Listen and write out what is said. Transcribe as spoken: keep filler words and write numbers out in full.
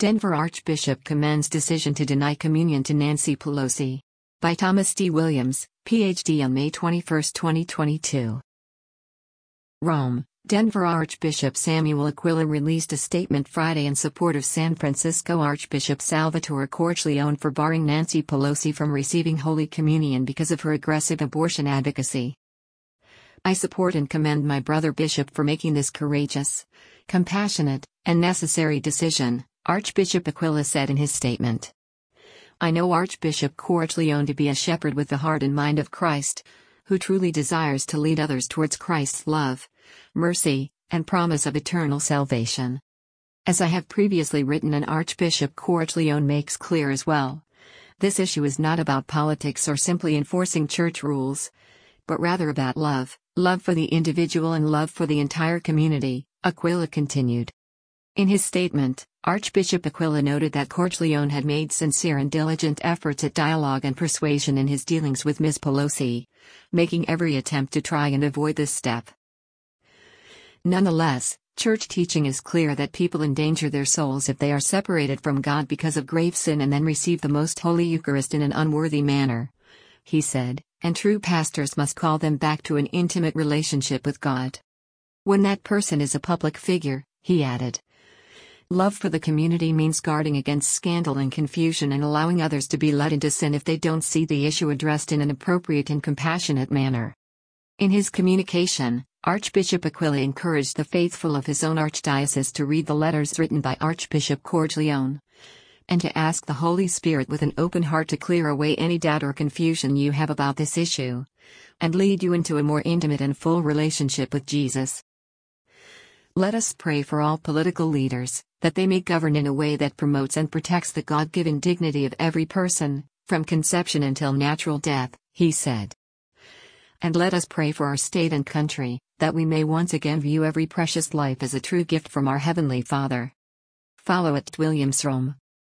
Denver Archbishop commends decision to deny communion to Nancy Pelosi. By Thomas D. Williams, P H D on May twenty-first, twenty twenty-two. Rome. Denver Archbishop Samuel Aquila released a statement Friday in support of San Francisco Archbishop Salvatore Cordileone for barring Nancy Pelosi from receiving Holy Communion because of her aggressive abortion advocacy. I support and commend my brother Bishop for making this courageous, compassionate, and necessary decision, Archbishop Aquila said in his statement. I know Archbishop Cordileone to be a shepherd with the heart and mind of Christ, who truly desires to lead others towards Christ's love, mercy, and promise of eternal salvation. As I have previously written and Archbishop Cordileone makes clear as well, this issue is not about politics or simply enforcing church rules, but rather about love, love for the individual and love for the entire community, Aquila continued. In his statement, Archbishop Aquila noted that Cordileone had made sincere and diligent efforts at dialogue and persuasion in his dealings with Miz Pelosi, making every attempt to try and avoid this step. Nonetheless, church teaching is clear that people endanger their souls if they are separated from God because of grave sin and then receive the Most Holy Eucharist in an unworthy manner, he said, and true pastors must call them back to an intimate relationship with God. When that person is a public figure, he added. Love for the community means guarding against scandal and confusion and allowing others to be led into sin if they don't see the issue addressed in an appropriate and compassionate manner. In his communication, Archbishop Aquila encouraged the faithful of his own archdiocese to read the letters written by Archbishop Cordileone, and to ask the Holy Spirit with an open heart to clear away any doubt or confusion you have about this issue, and lead you into a more intimate and full relationship with Jesus. Let us pray for all political leaders, that they may govern in a way that promotes and protects the God-given dignity of every person, from conception until natural death, he said. And let us pray for our state and country, that we may once again view every precious life as a true gift from our Heavenly Father. Follow at Williams Rome.